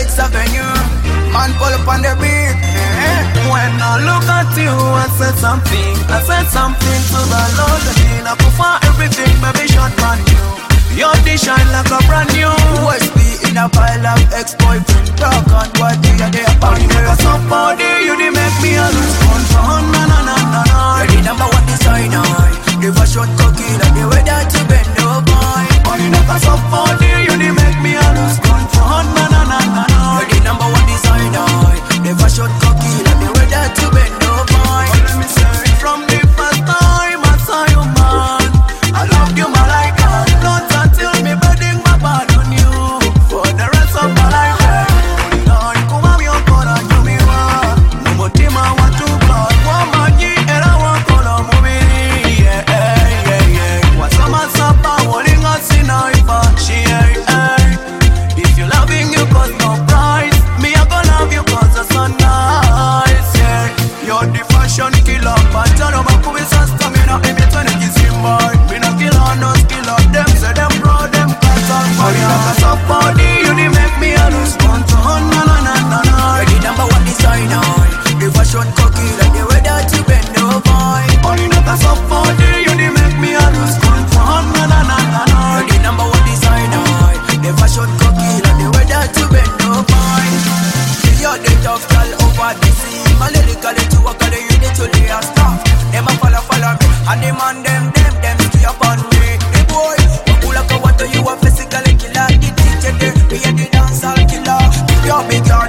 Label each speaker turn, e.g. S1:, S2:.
S1: Sixth Avenue. Man pull up on the beat.
S2: When I look at you, I said something to the Lord. I prefer everything, baby, short brand new. Your dish shine like a brand new.
S1: USB in a pile of ex-boyfriend. Talk on what they are there upon you.
S2: Cause somebody, you did make me a lose control. Na na na na na.
S1: You're the number one designer. Give a short cookie like the way that you bend over.
S2: Cause somebody, you did make me a lose control. Na na na na na.
S1: You're the number one designer. Give a short cookie like the way that you bend over.
S2: Let me say, from the first time I saw you, man, I loved you, my like God. Not until me bedding my body on you for the rest of my life. Lord, come on, you're gonna do me one. No more team, I want to blood. One man, and I want to call on movie. Yeah, yeah, yeah. What's a man up? I'm holding us in a she, if you're loving you, cause no price. Me, I gonna love you, cause the sun nice. Yeah, you're the fashion killer. But tell them I'm coming, so stamina. I'm a 20 kiss him, boy. Me no killer, no skiller. Them say them pro, them cats on fire. Cause somebody, you did make me a lose control. Na na na na na.
S1: You're the number one designer. The fashion cookie like the way that you bend over.
S2: Cause somebody, you did make me a lose control. Na na na na na.
S1: You're the number one designer. The fashion cookie like the way that you bend over. You're the tough girl over the sea. My lyrically to work on the unit to lay a staff. Them a follow me. And them and them stay up on me. Hey boy, cool like a water, you a physically killer. The DJ there, we a the dancehall killer. You're big, you're